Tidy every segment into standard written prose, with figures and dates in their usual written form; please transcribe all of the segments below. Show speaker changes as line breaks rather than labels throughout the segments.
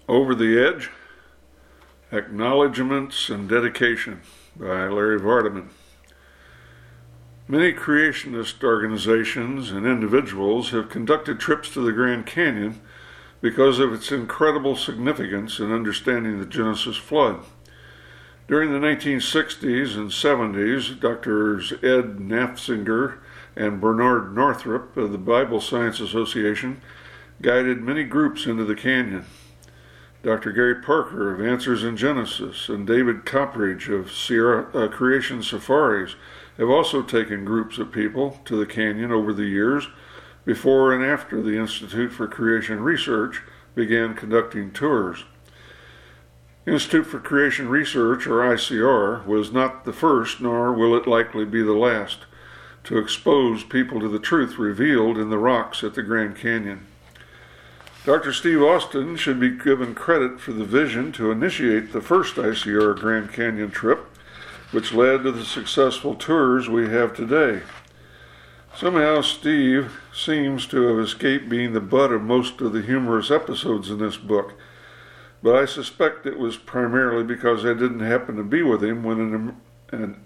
Over the Edge, Acknowledgements and Dedication by Larry Vardaman. Many creationist organizations and individuals have conducted trips to the Grand Canyon because of its incredible significance in understanding the Genesis flood. During the 1960s and 70s, Drs. Ed Nafziger and Bernard Northrup of the Bible Science Association guided many groups into the canyon. Dr. Gary Parker of Answers in Genesis and David Coppridge of Sierra Creation Safaris have also taken groups of people to the canyon over the years, before and after the Institute for Creation Research began conducting tours. Institute for Creation Research, or ICR, was not the first, nor will it likely be the last, to expose people to the truth revealed in the rocks at the Grand Canyon. Dr. Steve Austin should be given credit for the vision to initiate the first ICR Grand Canyon trip, which led to the successful tours we have today. Somehow Steve seems to have escaped being the butt of most of the humorous episodes in this book, but I suspect it was primarily because I didn't happen to be with him when an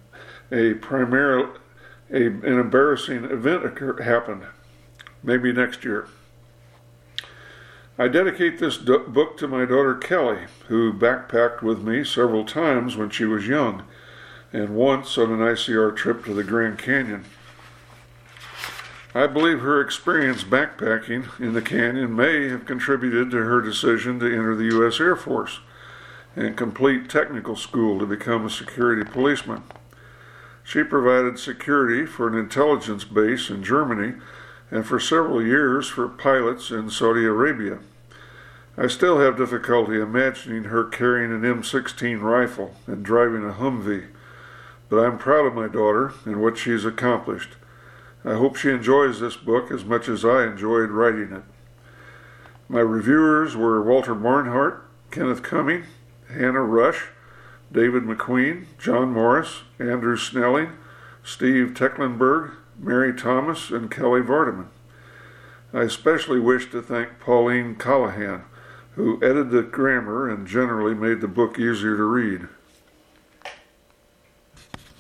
embarrassing event happened. Maybe next year. I dedicate this book to my daughter Kelly, who backpacked with me several times when she was young, and once on an ICR trip to the Grand Canyon. I believe her experience backpacking in the canyon may have contributed to her decision to enter the U.S. Air Force and complete technical school to become a security policeman. She provided security for an intelligence base in Germany and for several years for pilots in Saudi Arabia. I still have difficulty imagining her carrying an M16 rifle and driving a Humvee, but I'm proud of my daughter and what she's accomplished. I hope she enjoys this book as much as I enjoyed writing it. My reviewers were Walter Barnhart, Kenneth Cumming, Hannah Rush, David McQueen, John Morris, Andrew Snelling, Steve Tecklenburg, Mary Thomas, and Kelly Vardaman. I especially wish to thank Pauline Callahan, who edited the grammar and generally made the book easier to read.